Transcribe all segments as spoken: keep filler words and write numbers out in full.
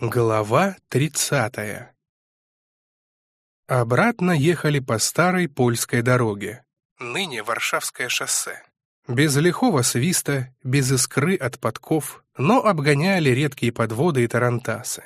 Глава тридцатая. Обратно ехали по старой польской дороге, ныне Варшавское шоссе. Без лихого свиста, без искры от подков, но обгоняли редкие подводы и тарантасы.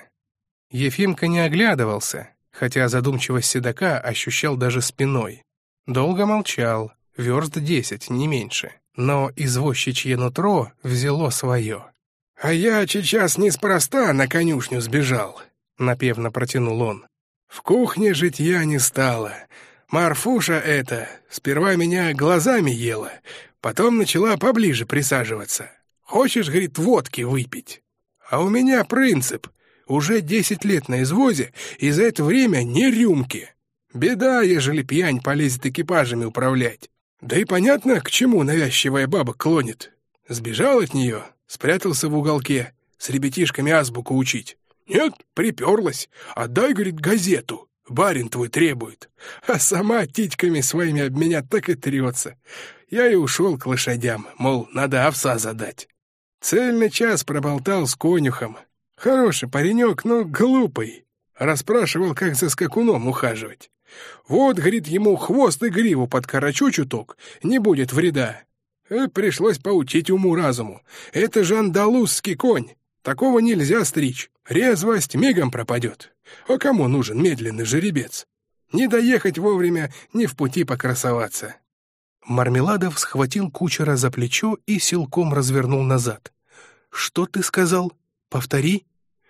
Ефимка не оглядывался, хотя задумчивость седока ощущал даже спиной. Долго молчал, верст десять, не меньше, но извозчичье нутро взяло свое. «А я сейчас неспроста на конюшню сбежал», — напевно протянул он. «В кухне житья не стало. Марфуша эта сперва меня глазами ела, потом начала поближе присаживаться. Хочешь, говорит, водки выпить? А у меня принцип. Уже десять лет на извозе, и за это время ни рюмки. Беда, ежели пьянь полезет экипажами управлять. Да и понятно, к чему навязчивая баба клонит. Сбежал от нее». Спрятался в уголке, с ребятишками азбуку учить. Нет, приперлась. Отдай, говорит, газету. Барин твой требует. А сама титьками своими об меня так и трется. Я и ушел к лошадям, мол, надо овса задать. Цельный час проболтал с конюхом. Хороший паренек, но глупый. Расспрашивал, как за скакуном ухаживать. Вот, говорит, ему хвост и гриву подкорочу чуток, не будет вреда. И пришлось поучить уму-разуму. Это же андалузский конь. Такого нельзя стричь. Резвость мигом пропадет. А кому нужен медленный жеребец? Не доехать вовремя, не в пути покрасоваться. Мармеладов схватил кучера за плечо и силком развернул назад. «Что ты сказал? Повтори».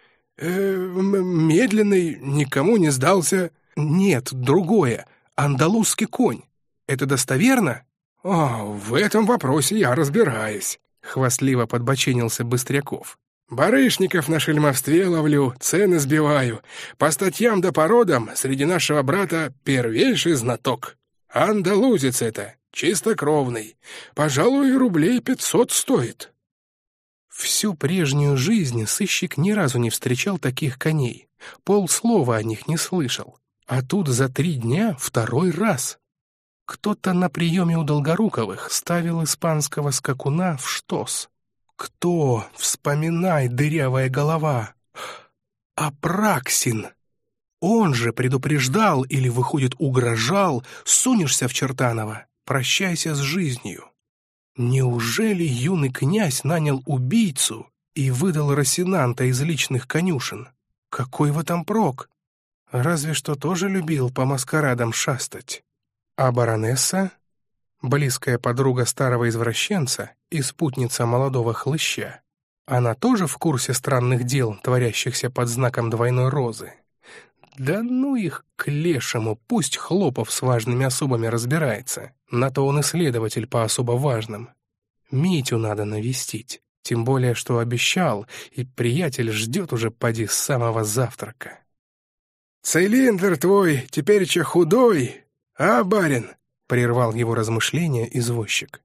«Э, медленный, никому не сдался». «Нет, другое. Андалузский конь. Это достоверно?» «О, в этом вопросе я разбираюсь», — хвастливо подбоченился Быстряков. «Барышников на шельмовстве ловлю, цены сбиваю. По статьям да породам среди нашего брата первейший знаток. Андалузец это, чистокровный. Пожалуй, рублей пятьсот стоит». Всю прежнюю жизнь сыщик ни разу не встречал таких коней. Полслова о них не слышал. А тут за три дня второй раз. Кто-то на приеме у Долгоруковых ставил испанского скакуна в штос. Кто? Вспоминай, дырявая голова. Апраксин. Он же предупреждал или, выходит, угрожал: сунешься в Чертаново, прощайся с жизнью. Неужели юный князь нанял убийцу и выдал Росинанта из личных конюшен? Какой в этом прок? Разве что тоже любил по маскарадам шастать. А баронесса, близкая подруга старого извращенца и спутница молодого хлыща, она тоже в курсе странных дел, творящихся под знаком двойной розы? Да ну их к лешему, пусть Хлопов с важными особами разбирается, на то он и следователь по особо важным. Митю надо навестить, тем более, что обещал, и приятель ждет уже поди с самого завтрака. «Цилиндр твой теперь-че худой, а, барин?» — прервал его размышления извозчик.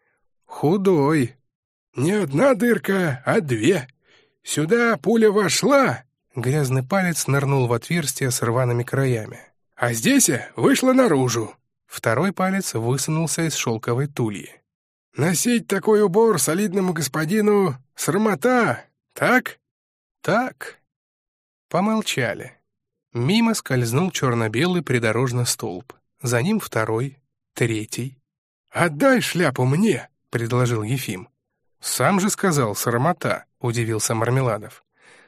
«Худой. Не одна дырка, а две. Сюда пуля вошла». Грязный палец нырнул в отверстие с рваными краями. «А здесь вышла наружу». Второй палец высунулся из шелковой тульи. «Носить такой убор солидному господину срамота, так?» «Так». Помолчали. Мимо скользнул черно-белый придорожный столб. За ним второй, третий. «Отдай шляпу мне», — предложил Ефим. «Сам же сказал, срамота», — удивился Мармеладов.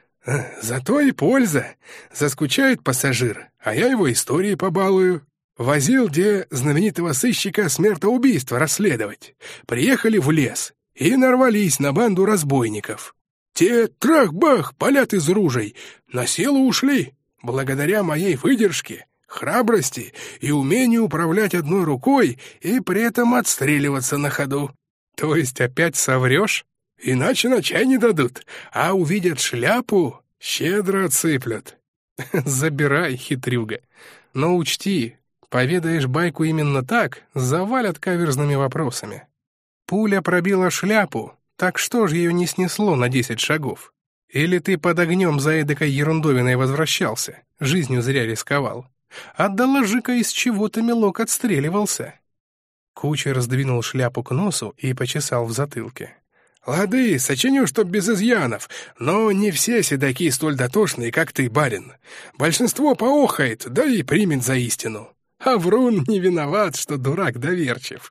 «Зато и польза. Заскучает пассажир, а я его историей побалую. Возил где знаменитого сыщика смертоубийства расследовать. Приехали в лес и нарвались на банду разбойников. Те трах-бах палят из ружей, на силу ушли. Благодаря моей выдержке, храбрости и умению управлять одной рукой и при этом отстреливаться на ходу». «То есть опять соврешь?» «Иначе на чай не дадут, а увидят шляпу, щедро отсыплют». «Забирай, хитрюга. Но учти, поведаешь байку именно так, завалят каверзными вопросами. Пуля пробила шляпу, так что же ее не снесло на десять шагов? Или ты под огнем за эдакой ерундовиной возвращался, жизнью зря рисковал? А доложи-ка, из чего ты, милок, отстреливался?» Кучер сдвинул шляпу к носу и почесал в затылке. «Лады, сочиню, чтоб без изъянов, но не все седаки столь дотошные, как ты, барин. Большинство поохает, да и примет за истину. А врун не виноват, что дурак доверчив».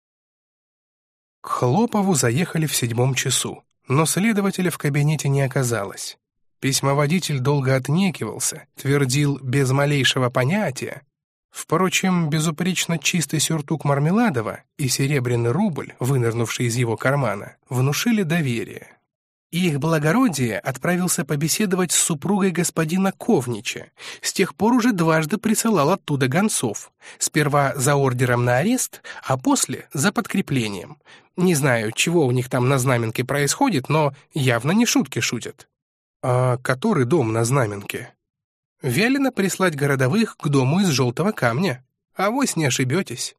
К Хлопову заехали в седьмом часу, но следователя в кабинете не оказалось. Письмоводитель долго отнекивался, твердил без малейшего понятия. Впрочем, безупречно чистый сюртук Мармеладова и серебряный рубль, вынырнувший из его кармана, внушили доверие. Их благородие отправился побеседовать с супругой господина Ковнича. С тех пор уже дважды присылал оттуда гонцов. Сперва за ордером на арест, а после за подкреплением. Не знаю, чего у них там на Знаменке происходит, но явно не шутки шутят. А который дом на Знаменке? Велено прислать городовых к дому из желтого камня. Авось не ошибетесь.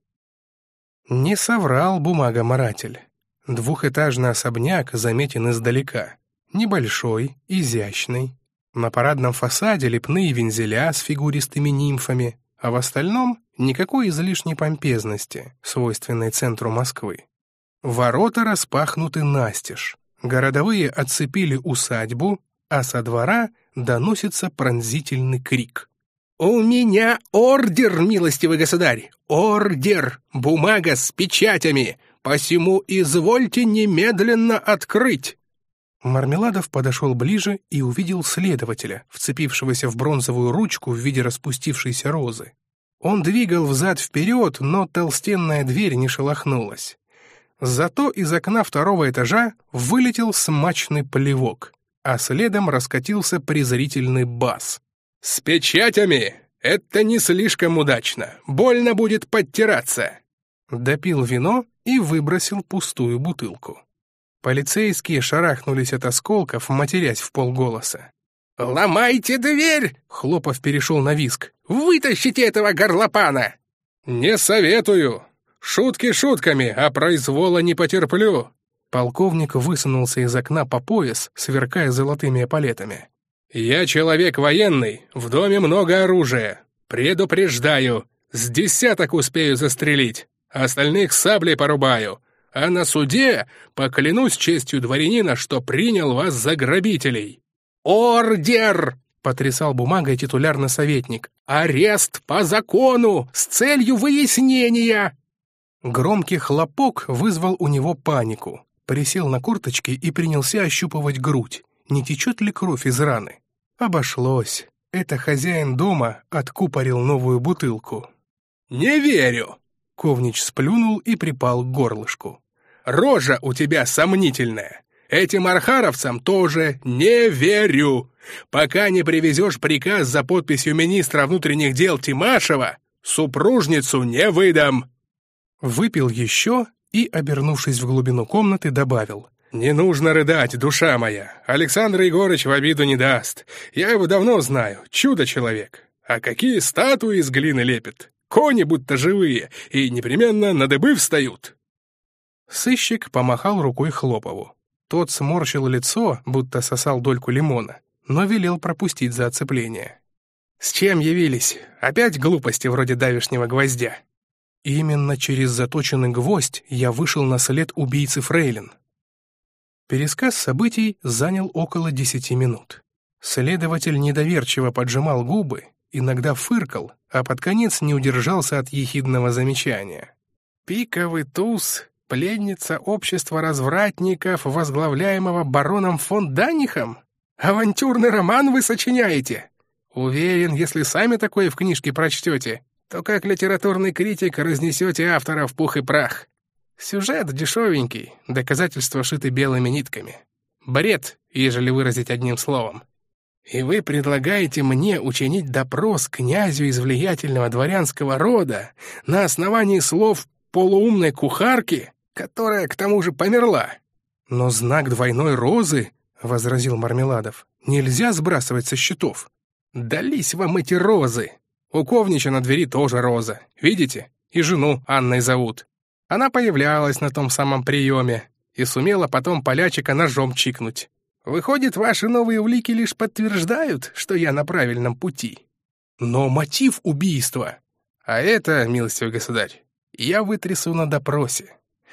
Не соврал бумагоморатель. Двухэтажный особняк заметен издалека. Небольшой, изящный. На парадном фасаде лепные вензеля с фигуристыми нимфами, а в остальном никакой излишней помпезности, свойственной центру Москвы. Ворота распахнуты настежь. Городовые отцепили усадьбу, а со двора доносится пронзительный крик. «У меня ордер, милостивый государь! Ордер! Бумага с печатями! Посему извольте немедленно открыть!» Мармеладов подошел ближе и увидел следователя, вцепившегося в бронзовую ручку в виде распустившейся розы. Он двигал взад-вперед, но толстенная дверь не шелохнулась. Зато из окна второго этажа вылетел смачный плевок, а следом раскатился презрительный бас. «С печатями! Это не слишком удачно! Больно будет подтираться!» Допил вино и выбросил пустую бутылку. Полицейские шарахнулись от осколков, матерясь в полголоса. «Ломайте дверь!» — Хлопов перешел на визг. «Вытащите этого горлопана!» «Не советую! Шутки шутками, а произвола не потерплю!» Полковник высунулся из окна по пояс, сверкая золотыми эполетами. «Я человек военный, в доме много оружия. Предупреждаю, с десяток успею застрелить, остальных саблей порубаю. А на суде поклянусь честью дворянина, что принял вас за грабителей». «Ордер!» — потрясал бумагой титулярный советник. «Арест по закону, с целью выяснения!» Громкий хлопок вызвал у него панику. Присел на корточки и принялся ощупывать грудь. Не течет ли кровь из раны? Обошлось. Это хозяин дома откупорил новую бутылку. «Не верю!» Ковнич сплюнул и припал к горлышку. «Рожа у тебя сомнительная. Этим архаровцам тоже не верю. Пока не привезешь приказ за подписью министра внутренних дел Тимашева, супружницу не выдам». Выпил еще и, обернувшись в глубину комнаты, добавил. «Не нужно рыдать, душа моя. Александр Егорыч в обиду не даст. Я его давно знаю, чудо-человек. А какие статуи из глины лепит? Кони будто живые, и непременно на дыбы встают». Сыщик помахал рукой Хлопову. Тот сморщил лицо, будто сосал дольку лимона, но велел пропустить за оцепление. «С чем явились? Опять глупости вроде давешнего гвоздя?» Именно через заточенный гвоздь я вышел на след убийцы фрейлин. Пересказ событий занял около десяти минут. Следователь недоверчиво поджимал губы, иногда фыркал, а под конец не удержался от ехидного замечания. «Пиковый туз, пленница общества развратников, возглавляемого бароном фон Данихом? Авантюрный роман вы сочиняете? Уверен, если сами такое в книжке прочтете, то как литературный критик разнесете автора в пух и прах. Сюжет дешевенький, доказательства шиты белыми нитками. Бред, ежели выразить одним словом. И вы предлагаете мне учинить допрос князю из влиятельного дворянского рода на основании слов полуумной кухарки, которая к тому же померла. Но знак двойной розы, — возразил Мармеладов, — нельзя сбрасывать со счетов. Дались вам эти розы. У Ковнича на двери тоже роза, видите? И жену Анной зовут. Она появлялась на том самом приеме и сумела потом полячика ножом чикнуть. Выходит, ваши новые улики лишь подтверждают, что я на правильном пути. Но мотив убийства... А это, милостивый государь, я вытрясу на допросе.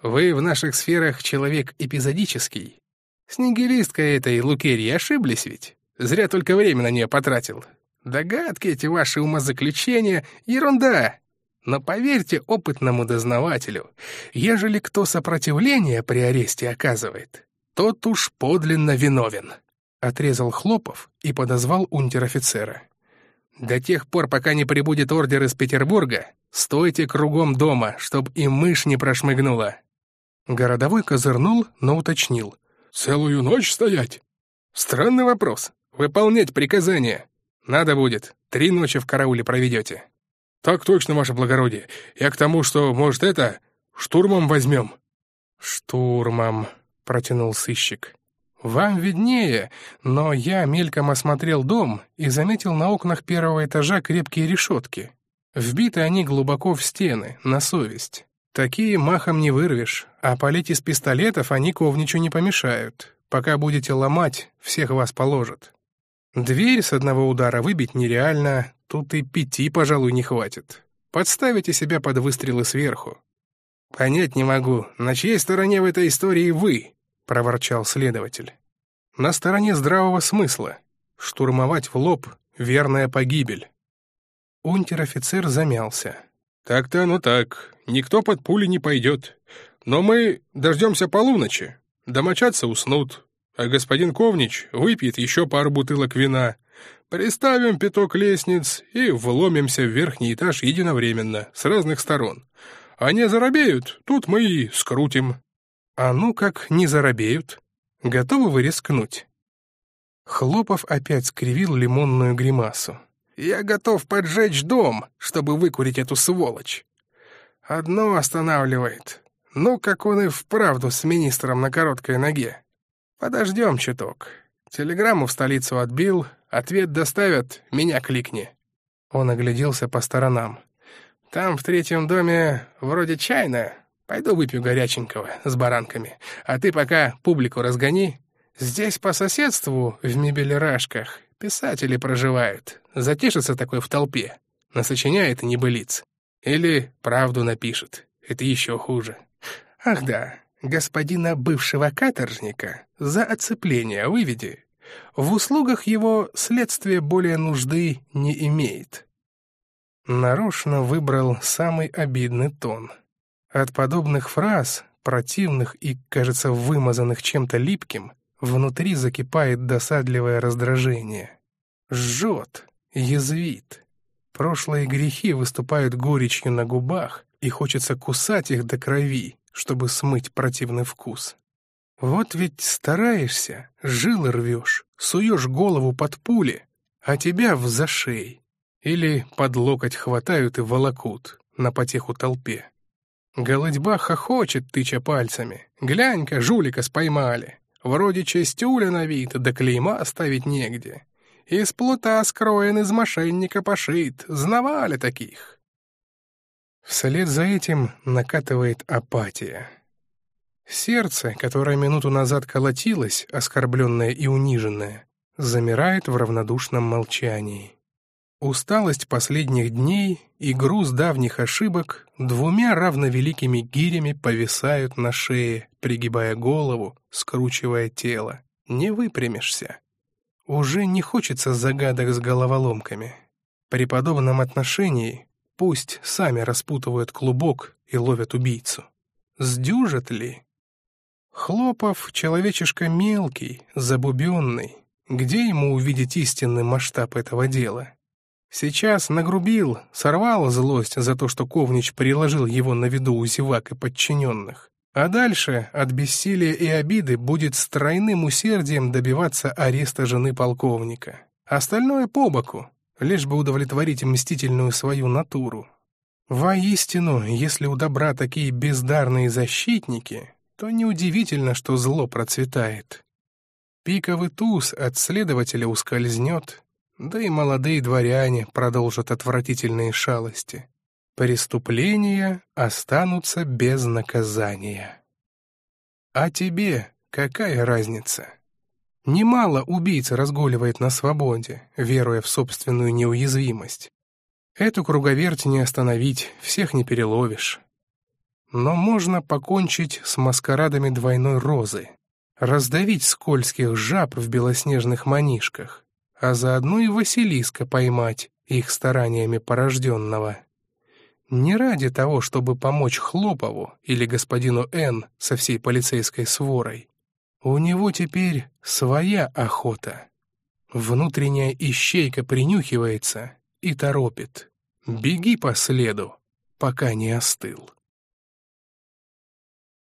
Вы в наших сферах человек эпизодический. С нигилисткой этой Лукерьей ошиблись ведь? Зря только время на нее потратил. Догадки эти ваши умозаключения — ерунда. Но поверьте опытному дознавателю, ежели кто сопротивление при аресте оказывает, тот уж подлинно виновен. Отрезал Хлопов и подозвал унтер-офицера. До тех пор, пока не прибудет ордер из Петербурга, стойте кругом дома, чтоб и мышь не прошмыгнула. Городовой козырнул, но уточнил. «Целую ночь стоять?» «Странный вопрос. Выполнять приказания. Надо будет. Три ночи в карауле проведете». «Так точно, ваше благородие. Я к тому, что, может, это, штурмом возьмем». «Штурмом», — протянул сыщик. «Вам виднее, но я мельком осмотрел дом и заметил на окнах первого этажа крепкие решетки. Вбиты они глубоко в стены, на совесть. Такие махом не вырвешь, а палить из пистолетов они ковничу не помешают. Пока будете ломать, всех вас положат. Дверь с одного удара выбить нереально, тут и пяти, пожалуй, не хватит. Подставите себя под выстрелы сверху». «Понять не могу, на чьей стороне в этой истории вы?» — проворчал следователь. «На стороне здравого смысла. Штурмовать в лоб — верная погибель». Унтер-офицер замялся. «Так-то оно так. Никто под пули не пойдет. Но мы дождемся полуночи. Домочадцы уснут, а господин Ковнич выпьет еще пару бутылок вина. Приставим пяток лестниц и вломимся в верхний этаж единовременно, с разных сторон. А не заробеют, тут мы и скрутим». «А ну как не заробеют? Готовы вы рискнуть?» Хлопов опять скривил лимонную гримасу. «Я готов поджечь дом, чтобы выкурить эту сволочь. Одно останавливает. Ну, как он и вправду с министром на короткой ноге. Подождем чуток. Телеграмму в столицу отбил, ответ доставят, меня кликни». Он огляделся по сторонам. «Там в третьем доме вроде чайная. Пойду выпью горяченького с баранками, а ты пока публику разгони. Здесь по соседству, в мебелерашках, писатели проживают. Затешится такой в толпе, насочиняет небылиц. Или правду напишет, это еще хуже. Ах да, господина бывшего каторжника за оцепление выведи. В услугах его следствие более нужды не имеет». Нарочно выбрал самый обидный тон. От подобных фраз, противных и, кажется, вымазанных чем-то липким, внутри закипает досадливое раздражение. Жжет, язвит. Прошлые грехи выступают горечью на губах, и хочется кусать их до крови, чтобы смыть противный вкус. Вот ведь стараешься, жилы рвешь, суешь голову под пули, а тебя в зашей. Или под локоть хватают и волокут на потеху толпе. Голодьба хохочет, тыча пальцами. «Глянь-ка, жулика споймали. Вроде частюля на вид, да клейма оставить негде. Из плута скроен, из мошенника пошит. Знавали таких». Вслед за этим накатывает апатия. Сердце, которое минуту назад колотилось, оскорбленное и униженное, замирает в равнодушном молчании. Усталость последних дней и груз давних ошибок двумя равновеликими гирями повисают на шее, пригибая голову, скручивая тело. Не выпрямишься. Уже не хочется загадок с головоломками. При подобном отношении пусть сами распутывают клубок и ловят убийцу. Сдюжат ли? Хлопов — человечишка мелкий, забубенный. Где ему увидеть истинный масштаб этого дела? Сейчас нагрубил, сорвал злость за то, что Ковнич приложил его на виду у зевак и подчиненных. А дальше от бессилия и обиды будет с тройным усердием добиваться ареста жены полковника. Остальное по боку, лишь бы удовлетворить мстительную свою натуру. Воистину, если у добра такие бездарные защитники, то неудивительно, что зло процветает. Пиковый туз от следователя ускользнет, да и молодые дворяне продолжат отвратительные шалости. Преступления останутся без наказания. А тебе какая разница? Немало убийц разгуливает на свободе, веруя в собственную неуязвимость. Эту круговерть не остановить, всех не переловишь. Но можно покончить с маскарадами двойной розы, раздавить скользких жаб в белоснежных манишках, а заодно и Василиска поймать, их стараниями порожденного. Не ради того, чтобы помочь Хлопову или господину Н со всей полицейской сворой. У него теперь своя охота. Внутренняя ищейка принюхивается и торопит. Беги по следу, пока не остыл.